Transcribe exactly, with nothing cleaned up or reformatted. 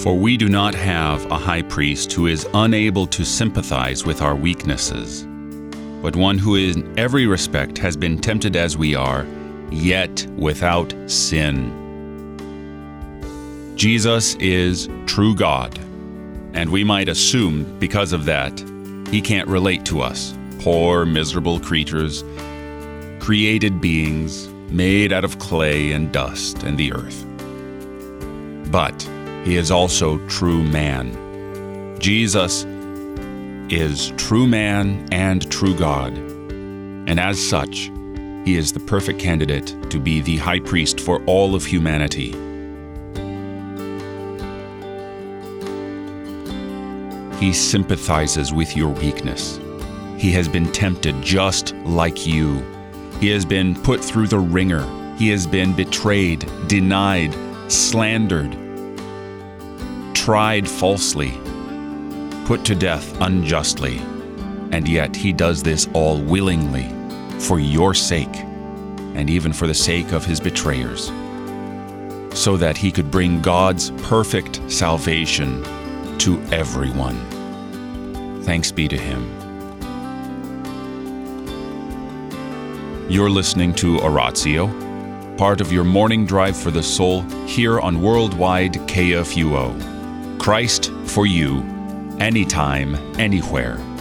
For we do not have a high priest who is unable to sympathize with our weaknesses, but one who in every respect has been tempted as we are, yet without sin. Jesus is true God, and we might assume because of that, he can't relate to us, poor, miserable creatures, created beings made out of clay and dust and the earth. But he is also true man. Jesus is true man and true God, and as such, he is the perfect candidate to be the high priest for all of humanity. He sympathizes with your weakness. He has been tempted just like you. He has been put through the ringer. He has been betrayed, denied, slandered, tried falsely, put to death unjustly, and yet he does this all willingly for your sake and even for the sake of his betrayers, so that he could bring God's perfect salvation to everyone. Thanks be to him. You're listening to Oratio, part of your morning drive for the soul here on Worldwide K F U O. Christ for you, anytime, anywhere.